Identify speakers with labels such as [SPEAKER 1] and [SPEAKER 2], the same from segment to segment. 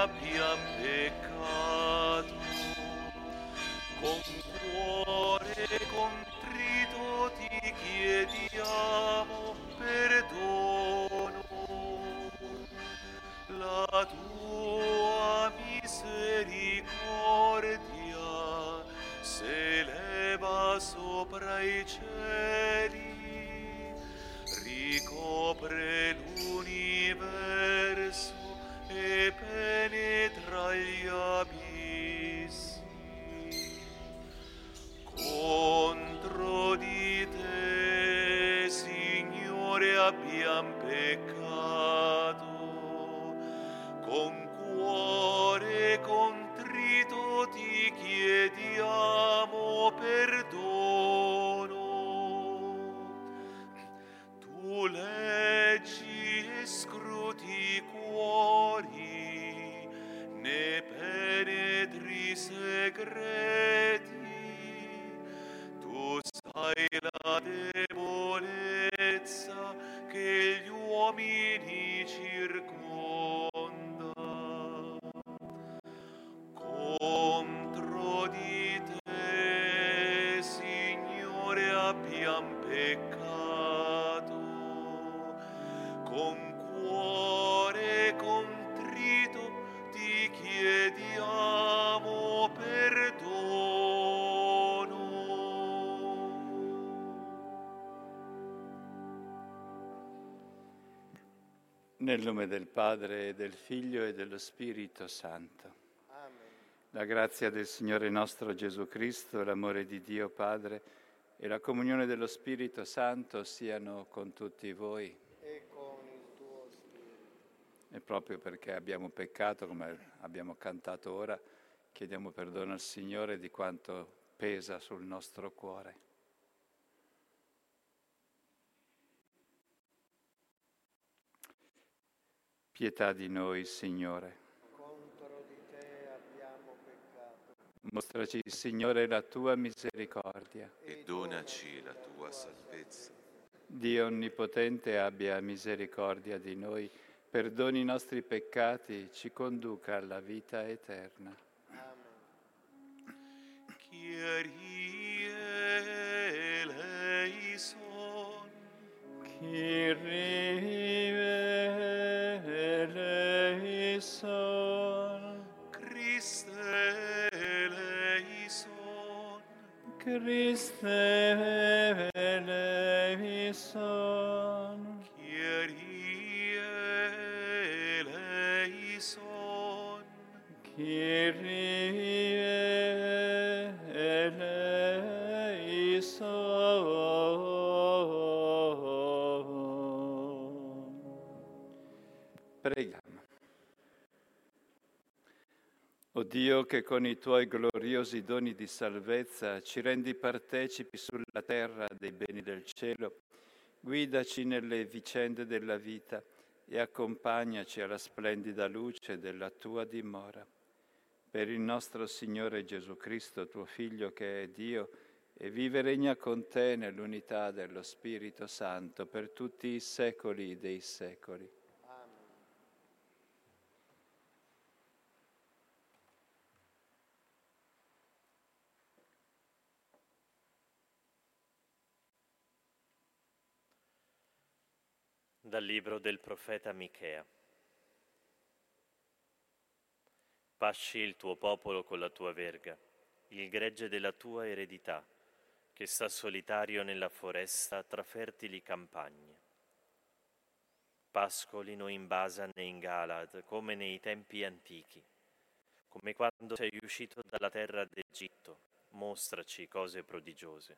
[SPEAKER 1] abbiam peccato, con cuore contrito ti chiediamo perdono. La tua misericordia s'eleva sopra i cieli, ricopre l'universo e penetra gli abissi. Contro di te, Signore, abbiam peccato, con cuore contrito ti chiediamo perdono. Tu leggi e scruti i cuori, ne penetri segreti, tu sai la debolezza che gli uomini circonda. Contro di te, Signore, abbiam peccato, con cuore contrito ti chiediamo perdono.
[SPEAKER 2] Nel nome del Padre, e del Figlio e dello Spirito Santo. Amen. La grazia del Signore nostro Gesù Cristo, l'amore di Dio Padre e la comunione dello Spirito Santo siano con tutti voi.
[SPEAKER 3] E con il tuo Spirito.
[SPEAKER 2] E proprio perché abbiamo peccato, come abbiamo cantato ora, chiediamo perdono al Signore di quanto pesa sul nostro cuore. Pietà di noi, Signore.
[SPEAKER 3] Contro di te abbiamo peccato.
[SPEAKER 2] Mostraci, Signore, la tua misericordia.
[SPEAKER 1] E donaci la tua salvezza.
[SPEAKER 2] Dio Onnipotente abbia misericordia di noi, perdoni i nostri peccati, ci conduca alla vita eterna.
[SPEAKER 3] Amen.
[SPEAKER 1] Kyrie eleison.
[SPEAKER 2] Kyrie eleison.
[SPEAKER 1] Christe eleison.
[SPEAKER 2] Christe eleison.
[SPEAKER 1] Kyrie eleison.
[SPEAKER 2] Kyrie eleison. Preghiamo. O Dio, che con i tuoi gloriosi doni di salvezza ci rendi partecipi sulla terra dei beni del cielo, guidaci nelle vicende della vita e accompagnaci alla splendida luce della tua dimora. Per il nostro Signore Gesù Cristo, tuo Figlio, che è Dio, e vive e regna con te nell'unità dello Spirito Santo per tutti i secoli dei secoli.
[SPEAKER 3] Amen.
[SPEAKER 4] Dal libro del profeta Michea. Pasci il tuo popolo con la tua verga, il gregge della tua eredità, che sta solitario nella foresta tra fertili campagne. Pascolino in Basan e in Galad, come nei tempi antichi, come quando sei uscito dalla terra d'Egitto, mostraci cose prodigiose.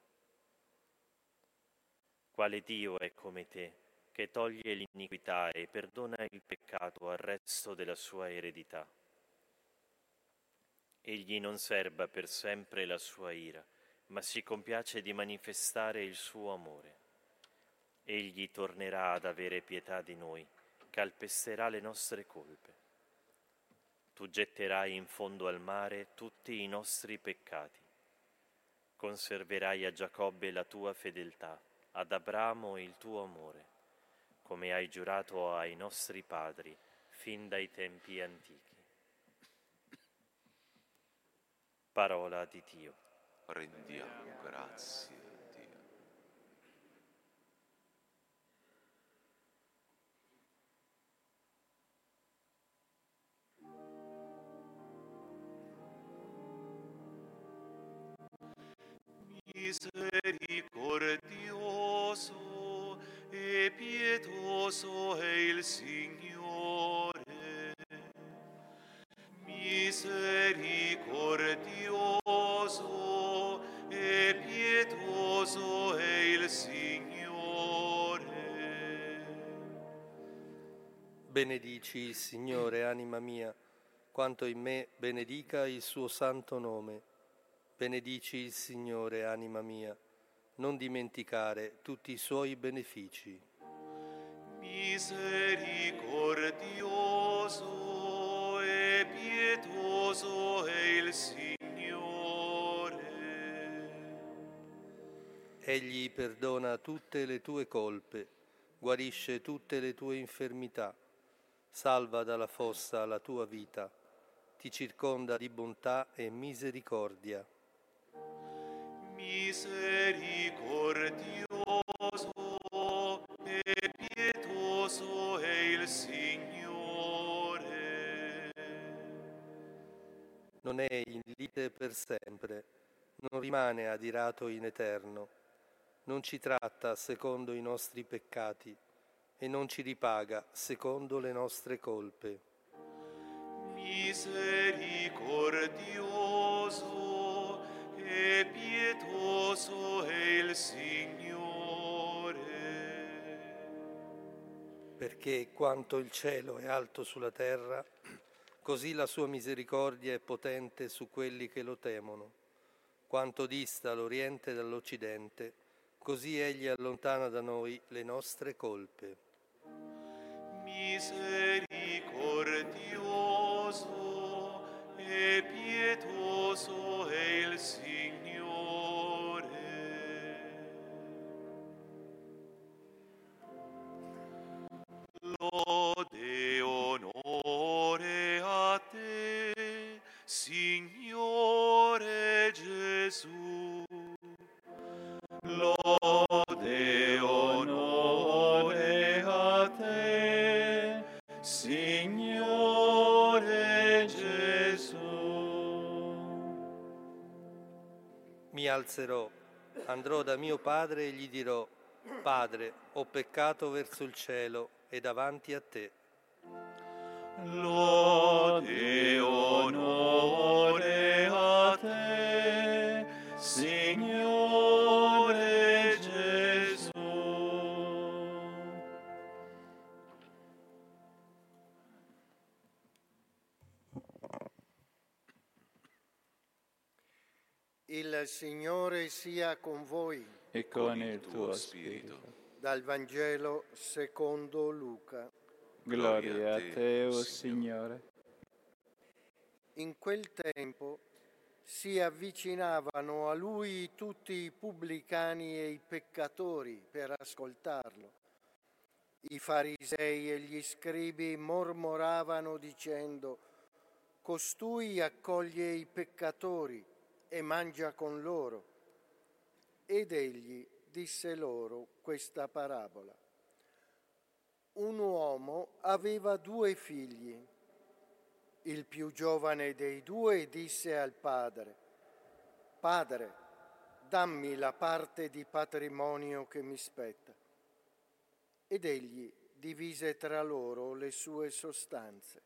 [SPEAKER 4] Quale Dio è come te, che toglie l'iniquità e perdona il peccato al resto della sua eredità? Egli non serba per sempre la sua ira, ma si compiace di manifestare il suo amore. Egli tornerà ad avere pietà di noi, calpesterà le nostre colpe. Tu getterai in fondo al mare tutti i nostri peccati. Conserverai a Giacobbe la tua fedeltà, ad Abramo il tuo amore, come hai giurato ai nostri padri fin dai tempi antichi. Parola di Dio.
[SPEAKER 1] Rendiamo grazie a Dio. Misericordioso e pietoso è il Signore. Misericordioso e pietoso è il Signore.
[SPEAKER 3] Benedici il Signore, anima mia, quanto in me benedica il suo santo nome. Benedici il Signore, anima mia, non dimenticare tutti i suoi benefici.
[SPEAKER 1] Misericordioso e pietoso è il Signore.
[SPEAKER 3] Egli perdona tutte le tue colpe, guarisce tutte le tue infermità, salva dalla fossa la tua vita, ti circonda di bontà e misericordia.
[SPEAKER 1] Misericordioso e pietoso è il Signore.
[SPEAKER 3] Non è in lite per sempre, non rimane adirato in eterno, non ci tratta secondo i nostri peccati e non ci ripaga secondo le nostre colpe.
[SPEAKER 1] Misericordioso e pietoso è il Signore.
[SPEAKER 3] Perché quanto il cielo è alto sulla terra, così la sua misericordia è potente su quelli che lo temono. Quanto dista l'Oriente dall'Occidente, così egli allontana da noi le nostre colpe.
[SPEAKER 1] Misericordioso e pietoso è il Signore. Lode e onore a te, Signore Gesù. Lode e onore a te, Signore Gesù.
[SPEAKER 3] Mi alzerò, andrò da mio padre e gli dirò: Padre, ho peccato verso il cielo e davanti a te.
[SPEAKER 1] Lode e onore a te, Signore Gesù.
[SPEAKER 5] Il Signore sia con voi.
[SPEAKER 2] E con il tuo spirito.
[SPEAKER 5] Dal Vangelo secondo Luca.
[SPEAKER 2] Gloria a te, o Signore.
[SPEAKER 5] In quel tempo si avvicinavano a lui tutti i pubblicani e i peccatori per ascoltarlo. I farisei e gli scribi mormoravano dicendo: costui accoglie i peccatori e mangia con loro. Ed egli disse loro questa parabola. Un uomo aveva 2 figli. Il più giovane dei 2 disse al padre: Padre, dammi la parte di patrimonio che mi spetta. Ed egli divise tra loro le sue sostanze.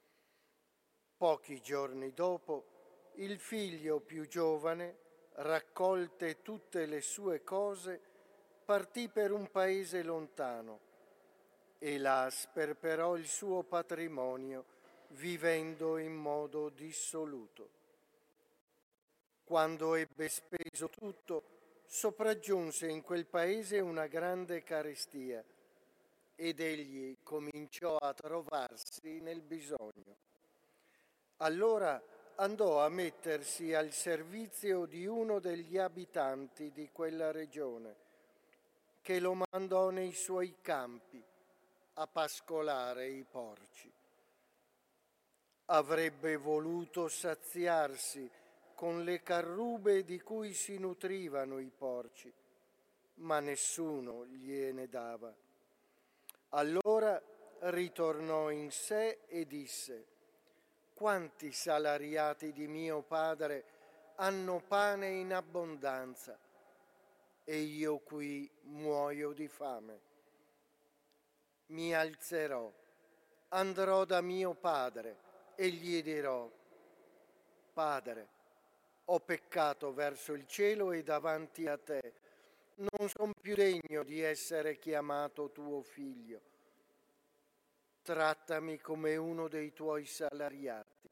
[SPEAKER 5] Pochi giorni dopo, il figlio più giovane, raccolte tutte le sue cose, partì per un paese lontano e là sperperò il suo patrimonio vivendo in modo dissoluto. Quando ebbe speso tutto, sopraggiunse in quel paese una grande carestia ed egli cominciò a trovarsi nel bisogno. Allora andò a mettersi al servizio di uno degli abitanti di quella regione, che lo mandò nei suoi campi a pascolare i porci. Avrebbe voluto saziarsi con le carrube di cui si nutrivano i porci, ma nessuno gliene dava. Allora ritornò in sé e disse: quanti salariati di mio padre hanno pane in abbondanza e io qui muoio di fame. Mi alzerò, andrò da mio padre e gli dirò: Padre, ho peccato verso il cielo e davanti a te. Non sono più degno di essere chiamato tuo figlio. Trattami come uno dei tuoi salariati.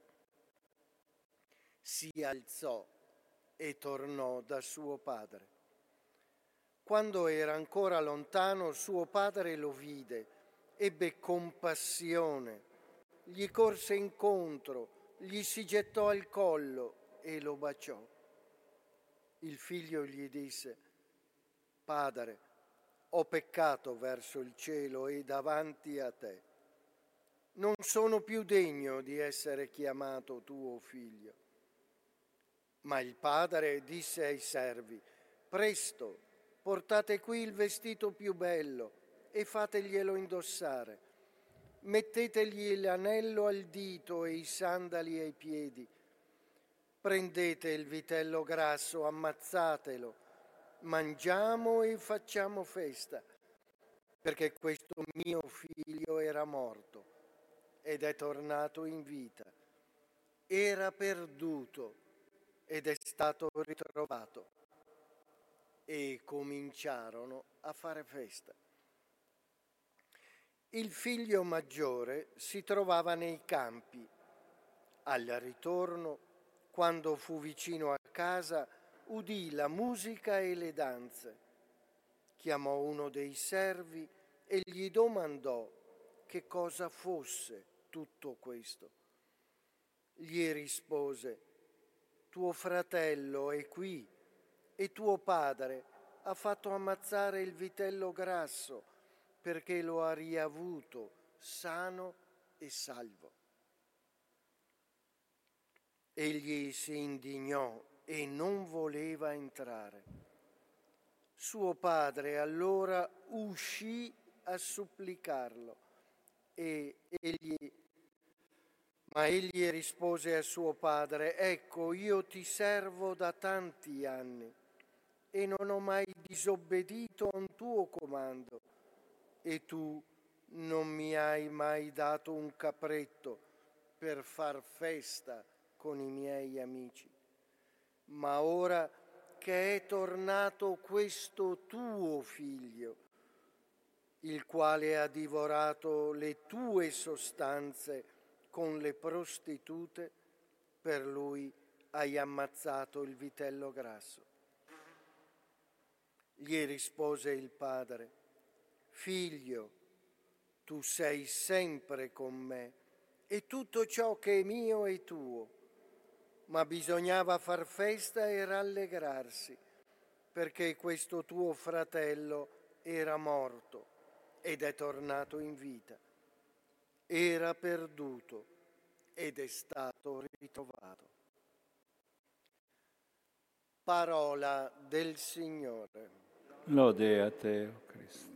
[SPEAKER 5] Si alzò e tornò da suo padre. Quando era ancora lontano, suo padre lo vide, ebbe compassione, gli corse incontro, gli si gettò al collo e lo baciò. Il figlio gli disse: Padre, ho peccato verso il cielo e davanti a te. Non sono più degno di essere chiamato tuo figlio. Ma il padre disse ai servi: presto, portate qui il vestito più bello e fateglielo indossare. Mettetegli l'anello al dito e i sandali ai piedi. Prendete il vitello grasso, ammazzatelo, mangiamo e facciamo festa, perché questo mio figlio era morto ed è tornato in vita. Era perduto ed è stato ritrovato. E cominciarono a fare festa. Il figlio maggiore si trovava nei campi. Al ritorno, quando fu vicino a casa, udì la musica e le danze. Chiamò uno dei servi e gli domandò che cosa fosse tutto questo. Gli rispose: tuo fratello è qui e tuo padre ha fatto ammazzare il vitello grasso perché lo ha riavuto sano e salvo. Egli si indignò e non voleva entrare. Suo padre allora uscì a supplicarlo ma egli rispose a suo padre: ecco, io ti servo da tanti anni e non ho mai disobbedito a un tuo comando, e tu non mi hai mai dato un capretto per far festa con i miei amici. Ma ora che è tornato questo tuo figlio, il quale ha divorato le tue sostanze con le prostitute, per lui hai ammazzato il vitello grasso. Gli rispose il padre: figlio, tu sei sempre con me e tutto ciò che è mio è tuo, ma bisognava far festa e rallegrarsi, perché questo tuo fratello era morto ed è tornato in vita. Era perduto ed è stato ritrovato. Parola del Signore.
[SPEAKER 2] Lode a te, o Cristo.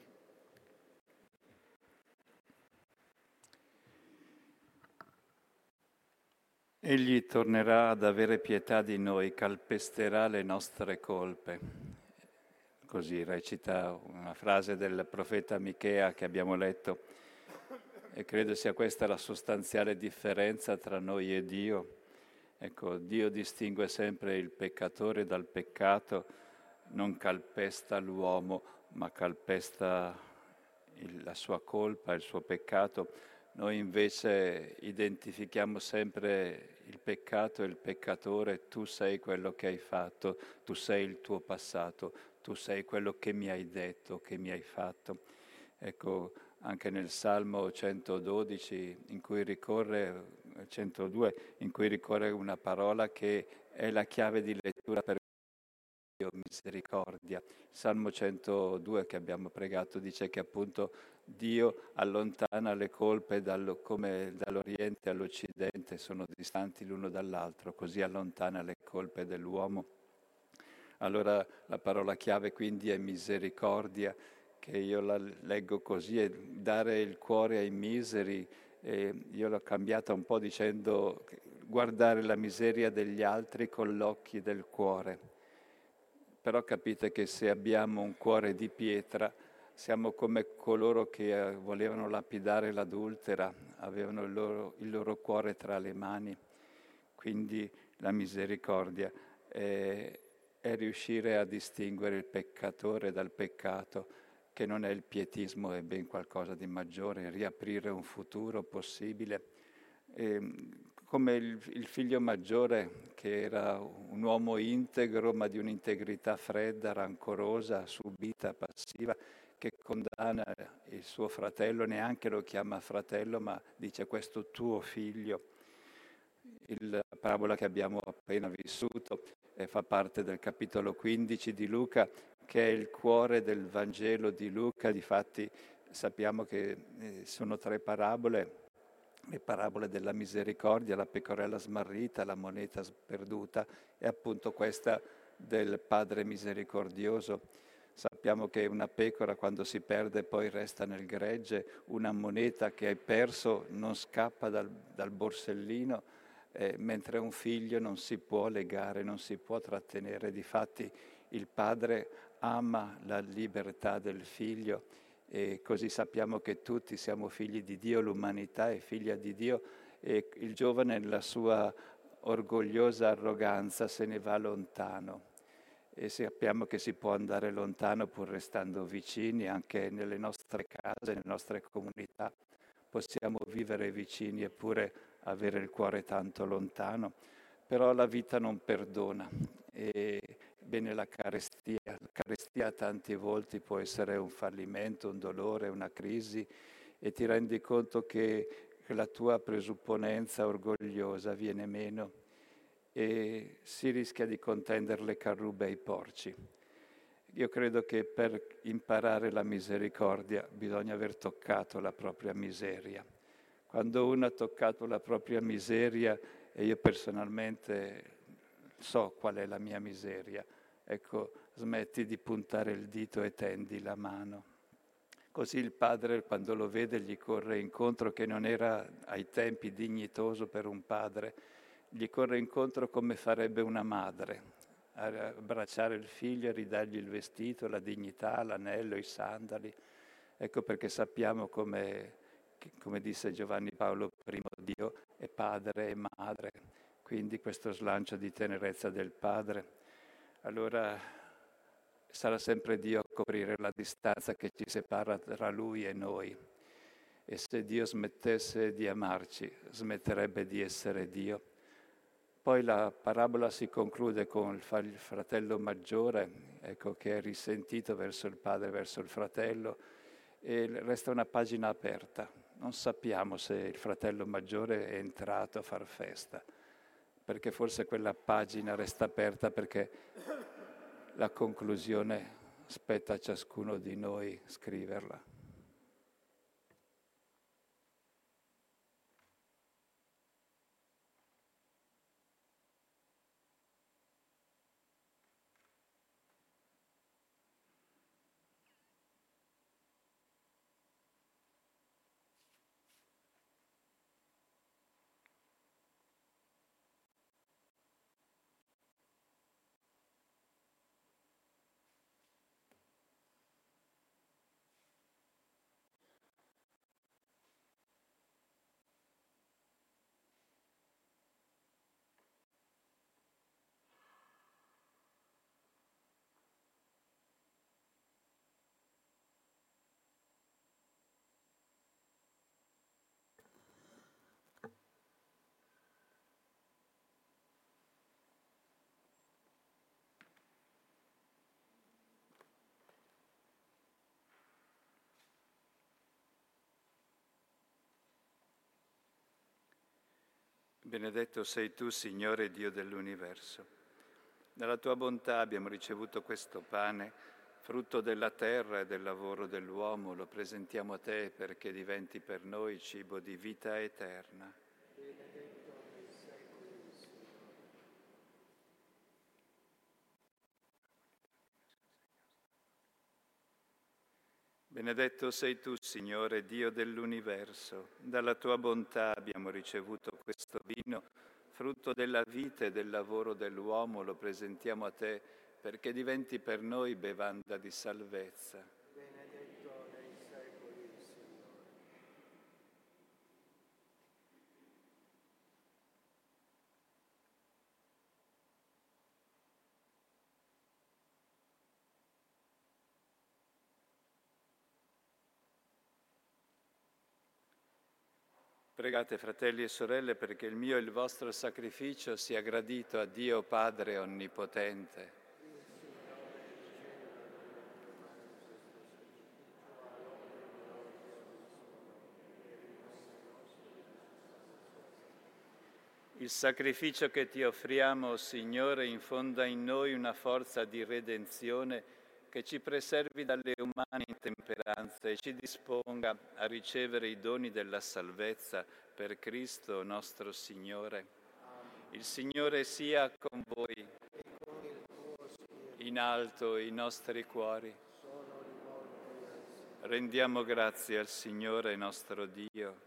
[SPEAKER 2] Egli tornerà ad avere pietà di noi, calpesterà le nostre colpe. Così recita una frase del profeta Michea che abbiamo letto, e credo sia questa la sostanziale differenza tra noi e Dio. Ecco, Dio distingue sempre il peccatore dal peccato, non calpesta l'uomo, ma calpesta la sua colpa, il suo peccato. Noi invece identifichiamo sempre il peccato e il peccatore: tu sei quello che hai fatto, tu sei il tuo passato, tu sei quello che mi hai detto, che mi hai fatto. Ecco, anche nel Salmo 112, 102, in cui ricorre una parola che è la chiave di lettura per Dio: mi misericordia. Salmo 102 che abbiamo pregato dice che appunto Dio allontana le colpe come dall'Oriente all'Occidente, sono distanti l'uno dall'altro, così allontana le colpe dell'uomo. Allora la parola chiave quindi è misericordia, che io la leggo così, è dare il cuore ai miseri. Io l'ho cambiata un po' dicendo guardare la miseria degli altri con gli occhi del cuore. Però capite che se abbiamo un cuore di pietra, siamo come coloro che volevano lapidare l'adultera, avevano il loro cuore tra le mani. Quindi la misericordia è riuscire a distinguere il peccatore dal peccato, che non è il pietismo, è ben qualcosa di maggiore, riaprire un futuro possibile. Come il figlio maggiore, che era un uomo integro, ma di un'integrità fredda, rancorosa, subita, passiva, che condanna il suo fratello, neanche lo chiama fratello, ma dice questo tuo figlio. La parabola che abbiamo appena vissuto fa parte del capitolo 15 di Luca, che è il cuore del Vangelo di Luca. Difatti sappiamo che sono 3 parabole, le parabole della misericordia, la pecorella smarrita, la moneta perduta e appunto questa del Padre misericordioso. Sappiamo che una pecora quando si perde poi resta nel gregge, una moneta che hai perso non scappa dal borsellino, mentre un figlio non si può legare, non si può trattenere. Difatti il padre ama la libertà del figlio e così sappiamo che tutti siamo figli di Dio, l'umanità è figlia di Dio e il giovane nella sua orgogliosa arroganza se ne va lontano. E sappiamo che si può andare lontano pur restando vicini, anche nelle nostre case, nelle nostre comunità. Possiamo vivere vicini eppure avere il cuore tanto lontano, però la vita non perdona. E bene la carestia a tanti volti può essere un fallimento, un dolore, una crisi e ti rendi conto che la tua presupponenza orgogliosa viene meno e si rischia di contendere le carrube ai porci. Io credo che per imparare la misericordia bisogna aver toccato la propria miseria. Quando uno ha toccato la propria miseria, e io personalmente so qual è la mia miseria, ecco, smetti di puntare il dito e tendi la mano. Così il padre, quando lo vede, gli corre incontro, che non era ai tempi dignitoso per un padre, gli corre incontro come farebbe una madre, abbracciare il figlio e ridargli il vestito, la dignità, l'anello, i sandali. Ecco perché sappiamo come disse Giovanni Paolo I, Dio è padre e madre, quindi questo slancio di tenerezza del padre. Allora sarà sempre Dio a coprire la distanza che ci separa tra Lui e noi. E se Dio smettesse di amarci, smetterebbe di essere Dio. Poi la parabola si conclude con il fratello maggiore, ecco, che è risentito verso il padre, verso il fratello, e resta una pagina aperta. Non sappiamo se il fratello maggiore è entrato a far festa, perché forse quella pagina resta aperta perché la conclusione spetta a ciascuno di noi scriverla. Benedetto sei tu, Signore Dio dell'universo. Dalla tua bontà abbiamo ricevuto questo pane, frutto della terra e del lavoro dell'uomo. Lo presentiamo a te perché diventi per noi cibo di vita eterna. Benedetto sei tu, Signore, Dio dell'universo. Dalla tua bontà abbiamo ricevuto questo vino, frutto della vita e del lavoro dell'uomo. Lo presentiamo a te perché diventi per noi bevanda di salvezza.
[SPEAKER 5] Benedetto nei secoli, Signore.
[SPEAKER 2] Pregate, fratelli e sorelle, perché il mio e il vostro sacrificio sia gradito a Dio Padre Onnipotente. Il sacrificio che ti offriamo, Signore, infonda in noi una forza di redenzione che ci preservi dalle umane intemperanze e ci disponga a ricevere i doni della salvezza per Cristo nostro Signore. Il Signore sia con voi, in alto i nostri cuori. Rendiamo grazie al Signore nostro Dio.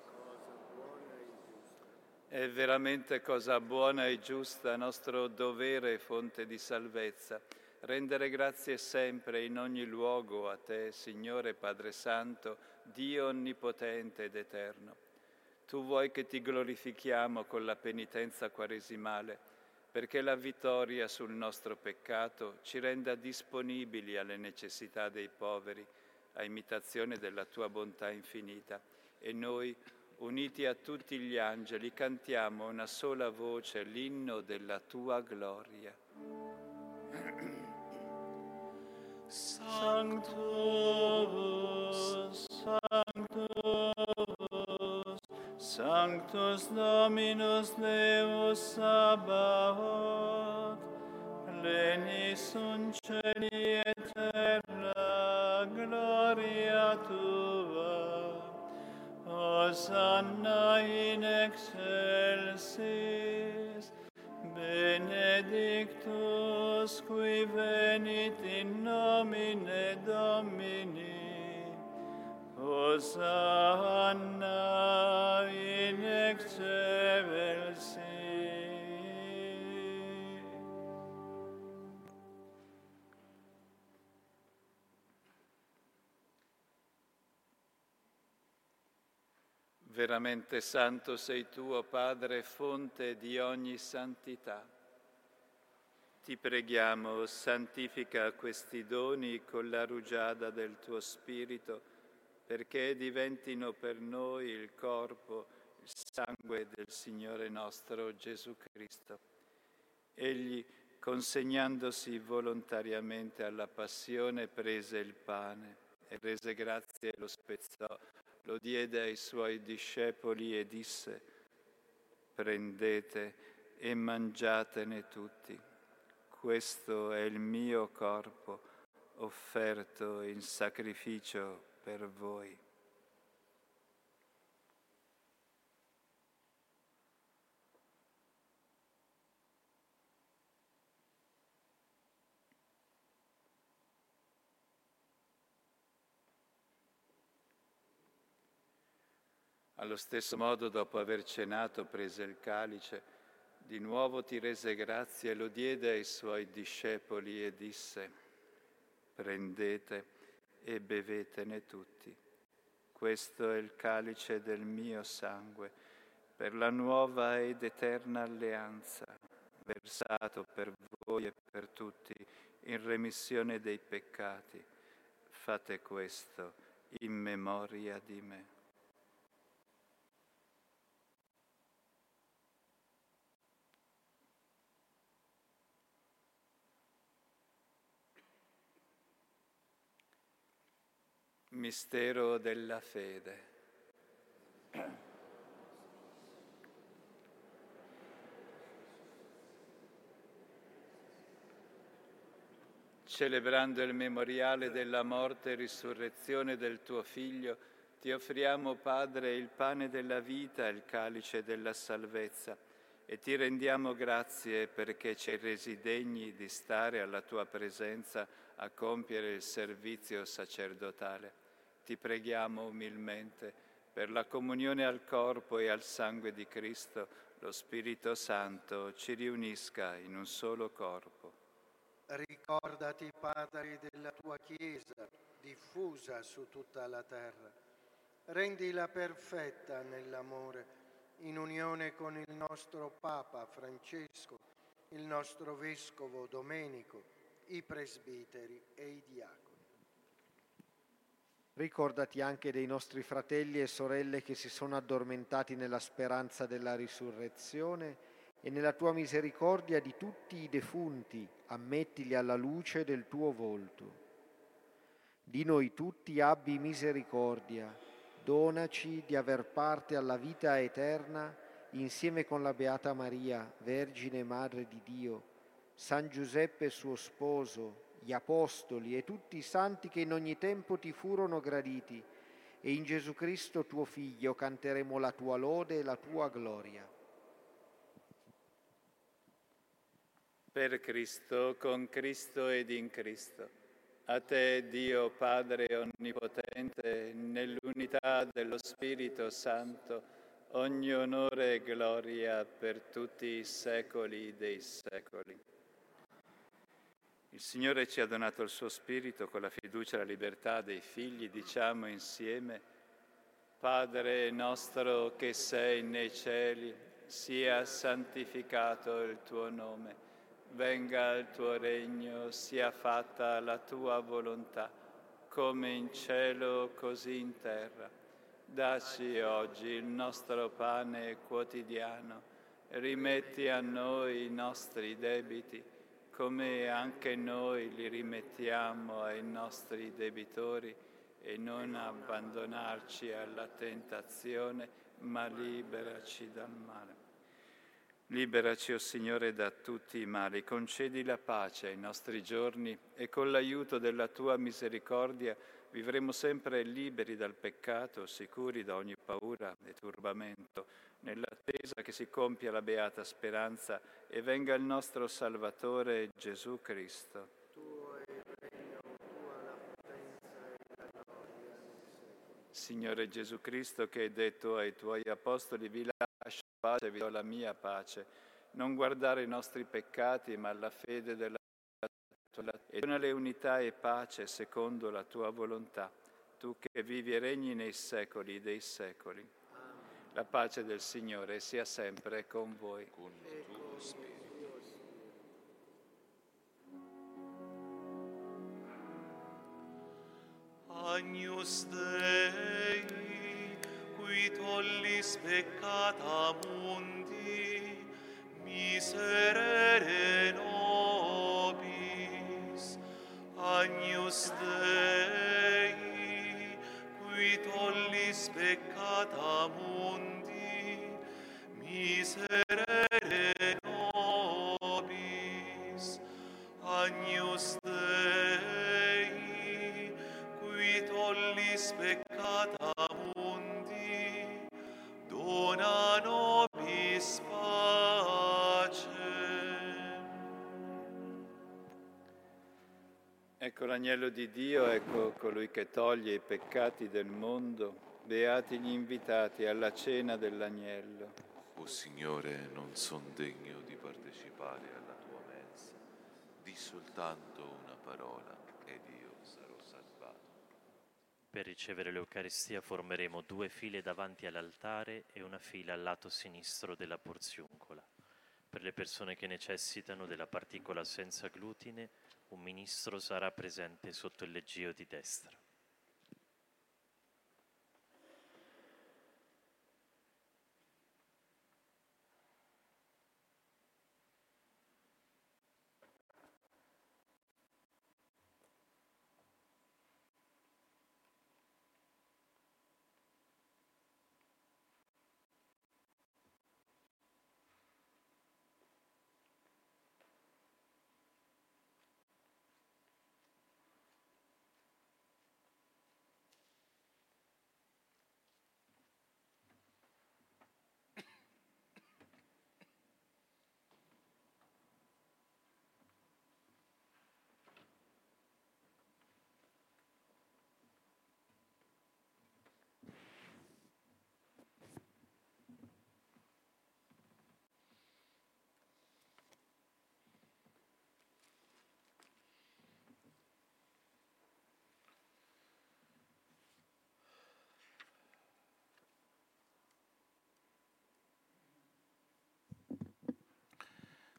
[SPEAKER 2] È veramente cosa buona e giusta, nostro dovere e fonte di salvezza, rendere grazie sempre in ogni luogo a te, Signore Padre Santo, Dio onnipotente ed eterno. Tu vuoi che ti glorifichiamo con la penitenza quaresimale, perché la vittoria sul nostro peccato ci renda disponibili alle necessità dei poveri, a imitazione della tua bontà infinita, e noi, uniti a tutti gli angeli, cantiamo una sola voce l'inno della tua gloria.
[SPEAKER 1] Sanctus, Sanctus, Sanctus Dominus Deus Sabaoth, plenis sunt celi et terra, gloria tua. Hosanna in excelsis, benedictus qui venit in nomine Domini. Hosanna in excelsis.
[SPEAKER 2] Veramente santo sei tu, o Padre, fonte di ogni santità. Ti preghiamo, santifica questi doni con la rugiada del tuo Spirito, perché diventino per noi il corpo, il sangue del Signore nostro Gesù Cristo. Egli, consegnandosi volontariamente alla passione, prese il pane e rese grazie e lo spezzò. Lo diede ai suoi discepoli e disse: prendete e mangiatene tutti. Questo è il mio corpo offerto in sacrificio per voi. Allo stesso modo, dopo aver cenato, prese il calice, di nuovo ti rese grazie e lo diede ai suoi discepoli e disse: prendete e bevetene tutti. Questo è il calice del mio sangue, per la nuova ed eterna alleanza, versato per voi e per tutti in remissione dei peccati. Fate questo in memoria di me. Mistero della fede. celebrando il memoriale della morte e risurrezione del tuo Figlio, ti offriamo, Padre, il pane della vita e il calice della salvezza e ti rendiamo grazie perché ci hai resi degni di stare alla tua presenza a compiere il servizio sacerdotale. Ti preghiamo umilmente per la comunione al corpo e al sangue di Cristo, lo Spirito Santo ci riunisca in un solo corpo.
[SPEAKER 5] Ricordati, Padre, della tua Chiesa diffusa su tutta la terra. Rendila perfetta nell'amore, in unione con il nostro Papa Francesco, il nostro Vescovo Domenico, i presbiteri e i diaconi.
[SPEAKER 6] Ricordati anche dei nostri fratelli e sorelle che si sono addormentati nella speranza della risurrezione e nella tua misericordia di tutti i defunti, ammettili alla luce del tuo volto. Di noi tutti abbi misericordia, donaci di aver parte alla vita eterna insieme con la Beata Maria, Vergine Madre di Dio, San Giuseppe suo sposo, gli Apostoli e tutti i santi che in ogni tempo ti furono graditi, e in Gesù Cristo tuo Figlio canteremo la tua lode e la tua gloria.
[SPEAKER 2] Per Cristo, con Cristo ed in Cristo. A te, Dio Padre Onnipotente, nell'unità dello Spirito Santo, ogni onore e gloria per tutti i secoli dei secoli. Il Signore ci ha donato il suo Spirito con la fiducia e la libertà dei figli. Diciamo insieme: Padre nostro che sei nei cieli, sia santificato il tuo nome. Venga il tuo regno, sia fatta la tua volontà, come in cielo così in terra. Dacci oggi il nostro pane quotidiano, rimetti a noi i nostri debiti, come anche noi li rimettiamo ai nostri debitori, e non abbandonarci alla tentazione, ma liberaci dal male. Liberaci, o Signore, da tutti i mali, concedi la pace ai nostri giorni e con l'aiuto della tua misericordia vivremo sempre liberi dal peccato, sicuri da ogni paura e turbamento, nell'attesa che si compia la beata speranza e venga il nostro Salvatore Gesù Cristo.
[SPEAKER 5] Tuo è il regno, tua la potenza e la gloria nei secoli.
[SPEAKER 2] Signore Gesù Cristo, che hai detto ai tuoi apostoli: vi lascio pace, vi do la mia pace, non guardare i nostri peccati, ma alla fede della tua, e donale unità e pace secondo la tua volontà, tu che vivi e regni nei secoli dei secoli. Amen. La pace del Signore sia sempre con voi.
[SPEAKER 7] Con il tuo spirito.
[SPEAKER 1] Agnus Dei, qui tollis peccata mundi, miserere nobis. Agnus Dei, qui tollis peccata mundi, miserere nobis. Agnus Dei, qui tollis peccata mundi, dona nobis pace.
[SPEAKER 2] Ecco l'agnello di Dio, ecco colui che toglie i peccati del mondo. Beati gli invitati alla cena dell'agnello.
[SPEAKER 7] O Signore, non son degno di partecipare alla tua mensa. Di soltanto una parola ed io sarò salvato.
[SPEAKER 4] Per ricevere l'Eucaristia formeremo 2 file davanti all'altare e una fila al lato sinistro della porziuncola. Per le persone che necessitano della particola senza glutine, un ministro sarà presente sotto il leggio di destra.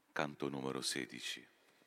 [SPEAKER 7] Canto numero 16.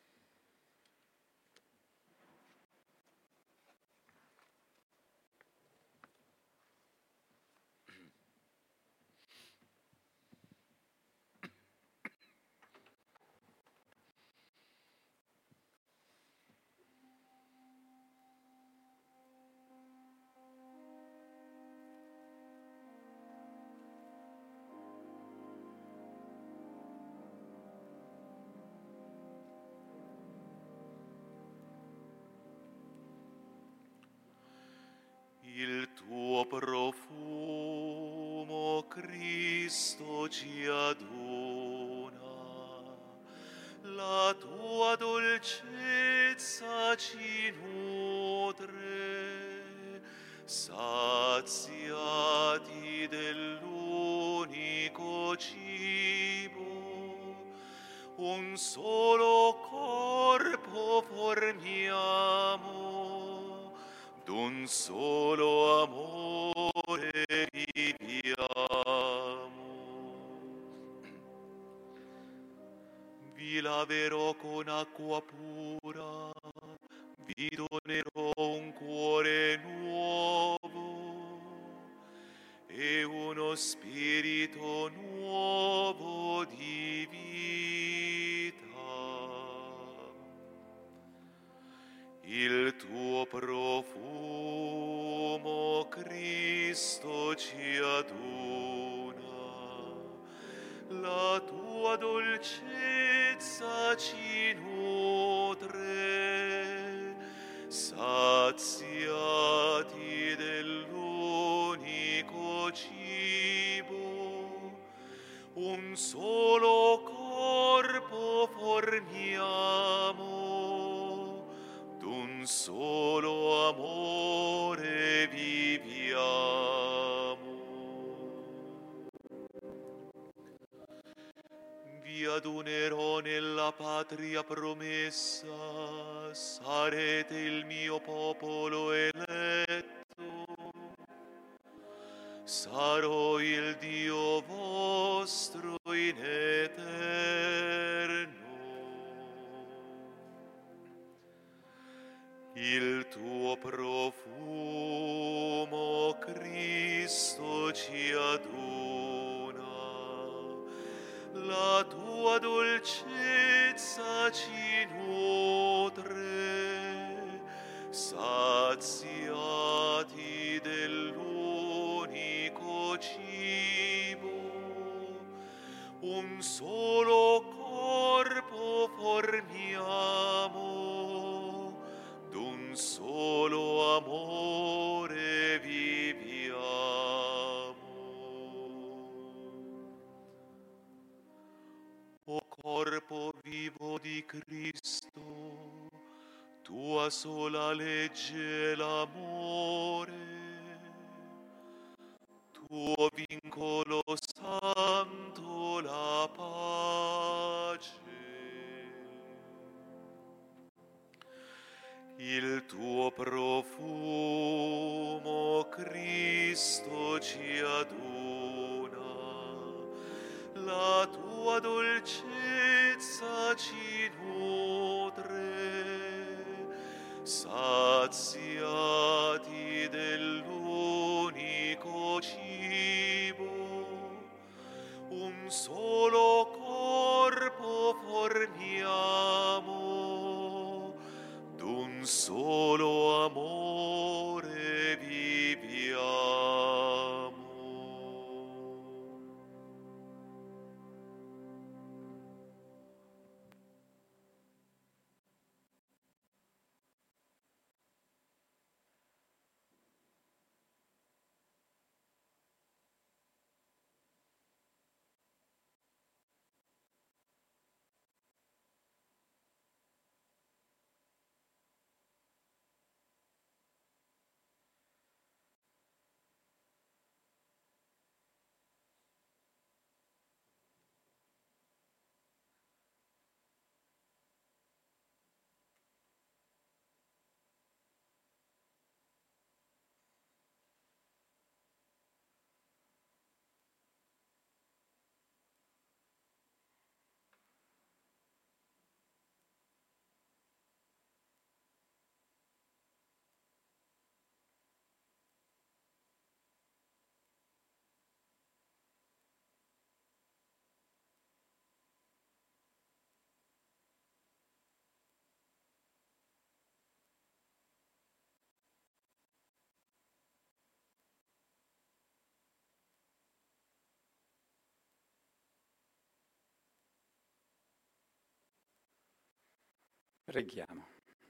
[SPEAKER 1] Il tuo profumo, Cristo, ci aduna, la tua dolcezza ci nutre, saziati dell'unico cibo, un solo corpo formiamo, d'un solo amore viviamo. Vi laverò con acqua pura, vi donerò un cuore nuovo e uno spirito nuovo di vita. Il tuo profumo, Cristo, ci aduna, la tua dolcezza ci nutre, saziati dell'unico cibo, un solo corpo formiamo, d'un solo amore viviamo. Vi adunerò nella patria promessa, sarete il mio popolo eletto, sarò il Dio vostro in eterno. Il tuo profumo, Cristo, ci aduna, la tua dolcezza ci nutre, saziati dell'unico cibo, un solo corpo formiamo, d'un solo amore viviamo. O corpo vivo di Cristo, tua sola legge è l'amore, tuo vincolo santo la pace. Il tuo profumo, Cristo, ci aduna, la tua dolcezza ci nutre, saziati dell'unico cibo, un solo corpo formiamo, d'un solo amore viviamo.
[SPEAKER 2] Preghiamo.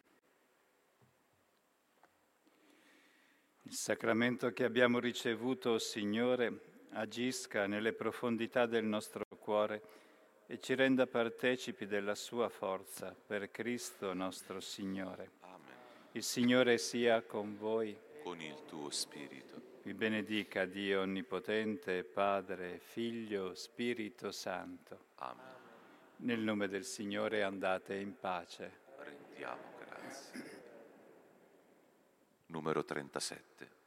[SPEAKER 2] Il sacramento che abbiamo ricevuto, Signore, agisca nelle profondità del nostro cuore e ci renda partecipi della sua forza per Cristo nostro Signore.
[SPEAKER 7] Amen.
[SPEAKER 2] Il Signore sia con voi.
[SPEAKER 7] Con il tuo spirito.
[SPEAKER 2] Vi benedica Dio Onnipotente, Padre, Figlio, Spirito Santo.
[SPEAKER 7] Amen.
[SPEAKER 2] Nel nome del Signore andate in pace.
[SPEAKER 7] Rendiamo grazie. Numero 37.